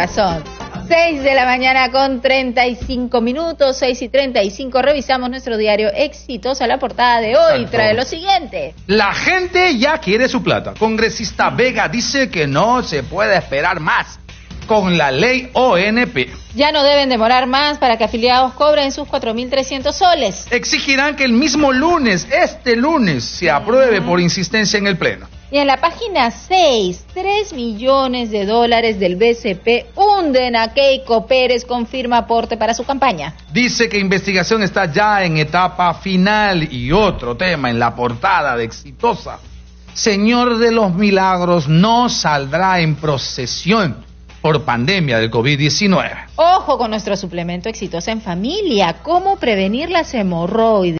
corazón. 6 de la mañana con 35 minutos, 6:35. Revisamos nuestro diario Exitosa. La portada de hoy Exacto. trae lo siguiente. La gente ya quiere su plata. Congresista Vega dice que no se puede esperar más con la ley ONP. Ya no deben demorar más para que afiliados cobren sus 4.300 soles. Exigirán que el mismo lunes, este lunes, se apruebe por insistencia en el Pleno. Y en la página 6, $3 millones del BCP hunden a Keiko Pérez, confirma aporte para su campaña. Dice que investigación está ya en etapa final. Y otro tema en la portada de Exitosa: Señor de los Milagros no saldrá en procesión por pandemia del COVID-19. Ojo con nuestro suplemento Exitosa en Familia. ¿Cómo prevenir las hemorroides?